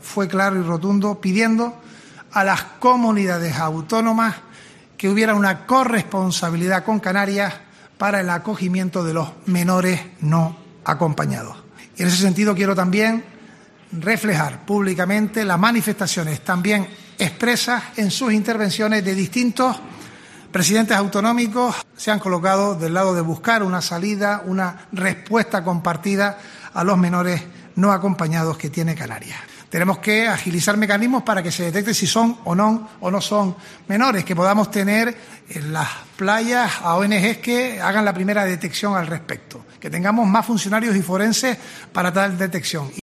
fue claro y rotundo, pidiendo a las comunidades autónomas que hubiera una corresponsabilidad con Canarias para el acogimiento de los menores no acompañados. Y en ese sentido quiero también reflejar públicamente las manifestaciones también expresas en sus intervenciones de distintos presidentes autonómicos. Se han colocado del lado de buscar una salida, una respuesta compartida a los menores no acompañados que tiene Canarias. Tenemos que agilizar mecanismos para que se detecte si son o no son menores, que podamos tener en las playas a ONGs que hagan la primera detección al respecto, que tengamos más funcionarios y forenses para tal detección.